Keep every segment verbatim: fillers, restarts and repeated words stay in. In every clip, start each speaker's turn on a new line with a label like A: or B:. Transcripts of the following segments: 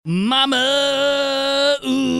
A: Mama,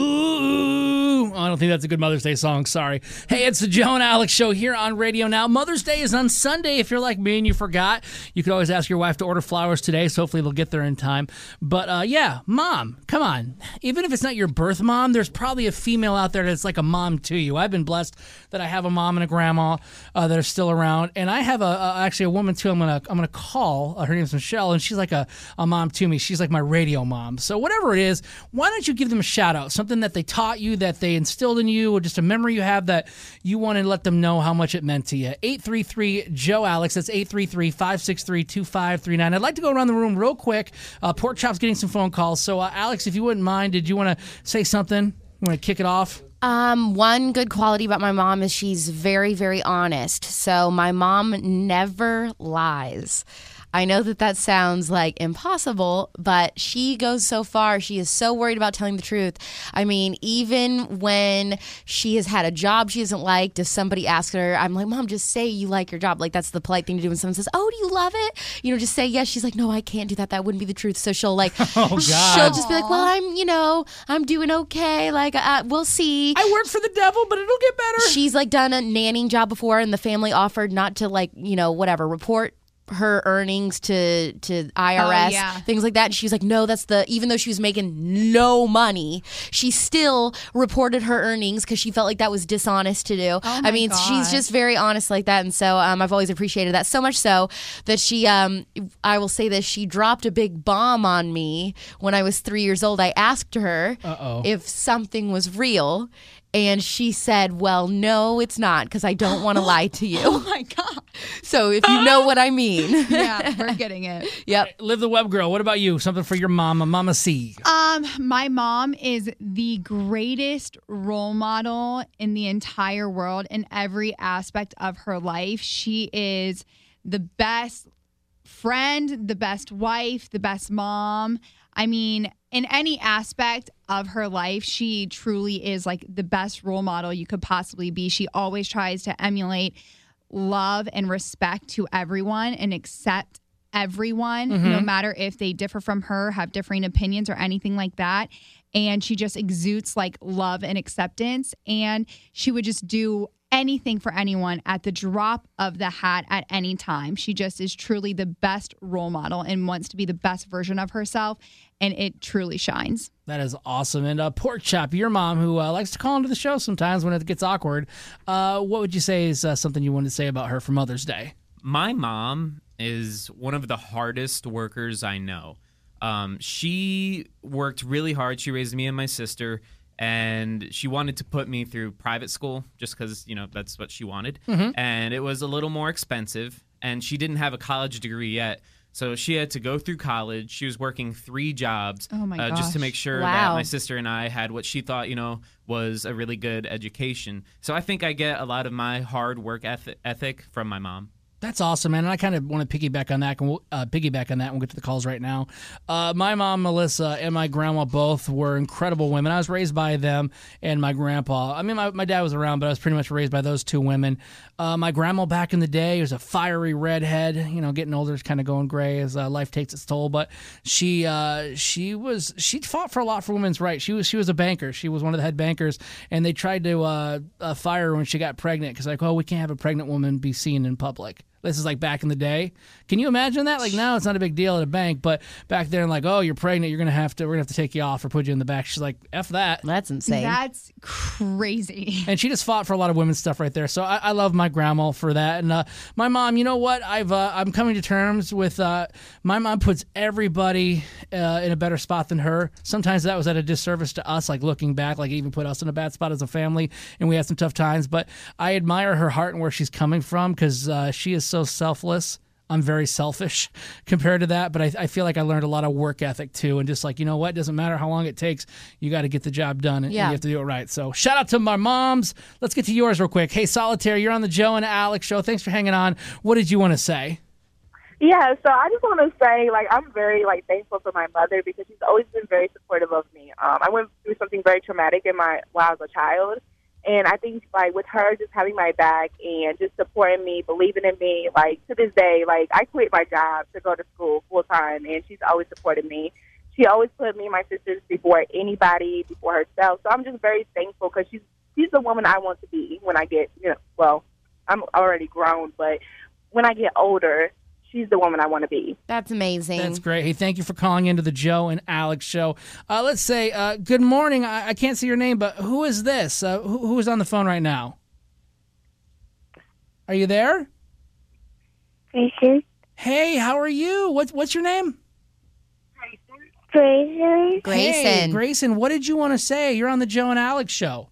A: ooh. I don't think that's a good Mother's Day song. Sorry. Hey, it's the Joe and Alex Show here on Radio Now. Mother's Day is on Sunday. If you're like me and you forgot, you could always ask your wife to order flowers today, so hopefully they'll get there in time. But uh, yeah, mom, come on. Even if it's not your birth mom, there's probably a female out there that's like a mom to you. I've been blessed that I have a mom and a grandma uh, that are still around, and I have a, a actually a woman too. I'm gonna I'm gonna call. Uh, her name's Michelle, and she's like a, a mom to me. She's like my radio mom. So whatever it is, why don't you give them a shout out? Something that they taught you, that they instilled in you, or just a memory you have that you want to let them know how much it meant to you. eight three three, Joe Alex. That's eight three three, five six three, two five three nine. I'd like to go around the room real quick. Uh, Pork Chop's getting some phone calls. So, uh, Alex, if you wouldn't mind, did you want to say something? You want to kick it off?
B: Um, one good quality about my mom is she's very, very honest. So my mom never lies. I know that that sounds like impossible, but she goes so far. She is so worried about telling the truth. I mean, even when she has had a job she hasn't liked, if somebody asks her, I'm like, Mom, just say you like your job. Like, that's the polite thing to do when someone says, oh, do you love it? You know, just say yes. She's like, no, I can't do that. That wouldn't be the truth. So she'll like,
A: oh, God.
B: she'll just be like, well, I'm, you know, I'm doing okay. Like, uh, we'll see.
A: I work for the devil, but it'll get better.
B: She's like done a nannying job before, and the family offered not to, like, you know, whatever, report her earnings to to I R S,
C: oh, yeah.
B: things like that. And she was like, no, that's the, even though she was making no money, she still reported her earnings because she felt like that was dishonest to do.
C: Oh my
B: I mean,
C: God.
B: she's just very honest like that. And so um, I've always appreciated that, so much so that she, um, I will say this, she dropped a big bomb on me when I was three years old. I asked her
A: Uh-oh.
B: if something was real. And she said, well, no, it's not, because I don't want to lie to you.
C: Oh, my God.
B: So if you know what I mean.
C: Yeah, we're getting it.
B: Yep.
A: Live the Web Girl. What about you? Something for your mama, Mama C.
C: Um, my mom is the greatest role model in the entire world in every aspect of her life. She is the best friend, the best wife, the best mom. I mean, in any aspect of her life, she truly is like the best role model you could possibly be. She always tries to emulate love and respect to everyone and accept everyone,
A: Mm-hmm.
C: no matter if they differ from her, have differing opinions or anything like that. And she just exudes like love and acceptance. And she would just do anything for anyone at the drop of the hat at any time. She just is truly the best role model and wants to be the best version of herself. And it truly shines.
A: That is awesome. And uh, Pork Chop, your mom, who uh, likes to call into the show sometimes when it gets awkward, uh, what would you say is uh, something you wanted to say about her for Mother's Day?
D: My mom is one of the hardest workers I know. Um, she worked really hard. She raised me and my sister, and she wanted to put me through private school just because, you know, that's what she wanted.
A: Mm-hmm.
D: And it was a little more expensive, and she didn't have a college degree yet. So she had to go through college. She was working three jobs
C: Oh my
D: uh, just to
C: gosh.
D: make sure
B: Wow.
D: that my sister and I had what she thought, you know, was a really good education. So I think I get a lot of my hard work eth- ethic from my mom.
A: That's awesome, man. And I kind of want to piggyback on that. And we'll uh, piggyback on that. We'll get to the calls right now. Uh, my mom, Melissa, and my grandma both were incredible women. I was raised by them and my grandpa. I mean, my, my dad was around, but I was pretty much raised by those two women. Uh, my grandma back in the day was a fiery redhead. You know, getting older is kind of going gray as uh, life takes its toll. But she uh, she was she fought for a lot for women's rights. She was she was a banker. She was one of the head bankers, and they tried to uh, uh, fire her when she got pregnant because like, oh, we can't have a pregnant woman be seen in public. This is like back in the day. Can you imagine that? Like now it's not a big deal at a bank, but back then, like, oh, you're pregnant, you're gonna have to, we're gonna have to take you off or put you in the back. She's like, F that.
B: That's insane.
C: That's crazy.
A: And she just fought for a lot of women's stuff right there. So I, I love my grandma for that. And uh, my mom, you know what? I've uh, I'm coming to terms with uh, my mom puts everybody uh, in a better spot than her. Sometimes that was at a disservice to us, like looking back, like even put us in a bad spot as a family, and we had some tough times. But I admire her heart and where she's coming from because uh, she is so selfless. I'm very selfish compared to that, but I, I feel like I learned a lot of work ethic too, and just like, you know what, doesn't matter how long it takes, you got to get the job done, and,
B: Yeah.
A: and you have to do it right. So shout out to my moms. Let's get to yours real quick. Hey, Solitaire, you're on the Joe and Alex show. Thanks for hanging on. What did you want to say?
E: Yeah, so I just want to say, like, I'm very, like, thankful for my mother because she's always been very supportive of me. Um, I went through something very traumatic in my while I was a child, and I think, like, with her just having my back and just supporting me, believing in me, like, to this day, like, I quit my job to go to school full-time, and she's always supported me. She she always put me and my sisters before anybody, before herself. So I'm just very thankful because she's she's the woman I want to be when I get, you know, well, I'm already grown, but when I get older, she's the woman I want to be.
B: That's amazing.
A: That's great. Hey, thank you for calling into the Joe and Alex show. Uh, let's say, uh, good morning. I, I can't see your name, but who is this? Uh, who, who is on the phone right now? Are you there?
F: Grayson.
A: Hey, how are you? What's what's your name?
F: Grayson.
B: Grayson.
A: Hey, Grayson, what did you want to say? You're on the Joe and Alex show.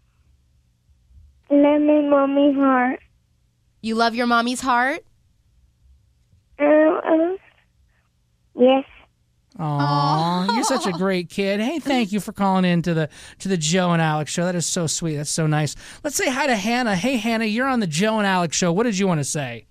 F: Let me mommy's heart.
B: You love your mommy's heart?
F: Um, um, yes.
A: Aw, you're such a great kid. Hey, thank you for calling in to the to the Joe and Alex show. That is so sweet. That's so nice. Let's say hi to Hannah. Hey, Hannah, you're on the Joe and Alex show. What did you want to say?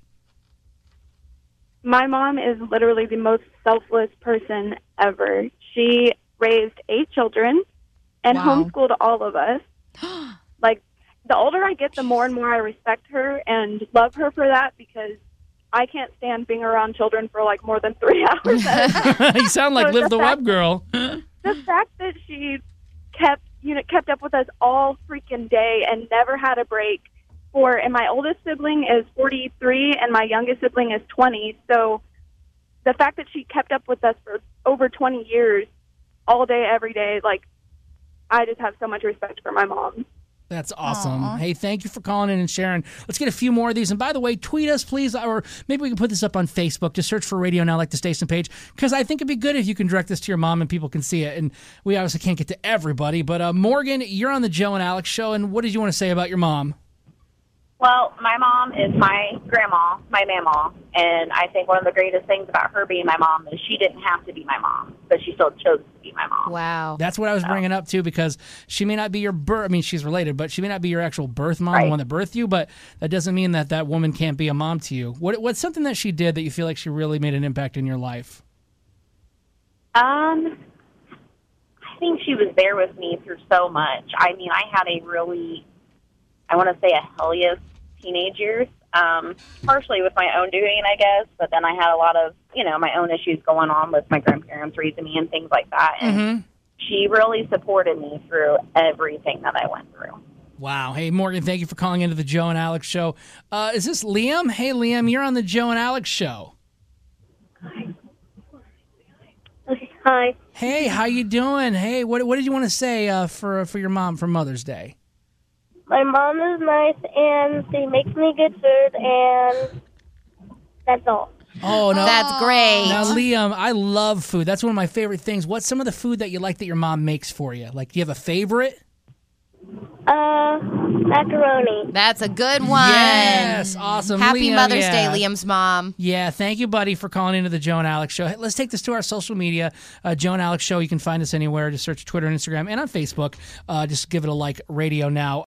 G: My mom is literally the most selfless person ever. She raised eight children and
B: Wow.
G: homeschooled all of us. Like, the older I get, the more and more I respect her and love her for that, because I can't stand being around children for like more than three hours at a time.
A: You sound like
G: So
A: Liv
G: the
A: the
G: fact-
A: Web Girl.
G: The fact that she kept, you know, kept up with us all freaking day and never had a break. For and my oldest sibling is forty-three and my youngest sibling is twenty. So the fact that she kept up with us for over twenty years, all day, every day, like, I just have so much respect for my mom.
A: That's awesome.
C: Aw.
A: Hey, thank you for calling in and sharing. Let's get a few more of these. And by the way, tweet us, please, or maybe we can put this up on Facebook. Just search for Radio Now, like the station page, because I think it'd be good if you can direct this to your mom and people can see it. And we obviously can't get to everybody. But uh, Morgan, you're on the Joe and Alex show, and what did you want to say about your mom?
H: Well, my mom is my grandma, my mamaw, and I think one of the greatest things about her being my mom is she didn't have to be my mom, but she still chose to be my mom.
B: Wow.
A: That's what I was bringing up, too, because she may not be your birth. I mean, she's related, but she may not be your actual birth mom, the
H: Right.
A: one that birthed you, but that doesn't mean that that woman can't be a mom to you. What, what's something that she did that you feel like she really made an impact in your life?
H: Um, I think she was there with me through so much. I mean, I had a really, I want to say a hellish teenage years, um, partially with my own doing, I guess, but then I had a lot of, you know, my own issues going on with my grandparents raising me and things like that. And
A: Mm-hmm.
H: she really supported me through everything that I went through.
A: Wow. Hey, Morgan, thank you for calling into the Joe and Alex show. Uh, is this Liam? Hey, Liam, you're on the Joe and Alex show.
F: Okay, hi.
A: Hey, how you doing? Hey, what what did you want to say uh, for for your mom for Mother's Day?
F: My mom is nice, and she makes me good food, and that's all.
A: Oh, no.
B: That's great.
A: Now, Liam, I love food. That's one of my favorite things. What's some of the food that you like that your mom makes for you? Like, do you have a favorite?
F: Uh, macaroni.
B: That's a good one.
A: Yes, awesome.
B: Happy
A: Liam,
B: Mother's
A: yeah.
B: Day, Liam's mom.
A: Yeah, thank you, buddy, for calling into the Joe and Alex show. Hey, let's take this to our social media. Uh, Joe and Alex show. You can find us anywhere. Just search Twitter and Instagram and on Facebook. Uh, just give it a like, Radio Now.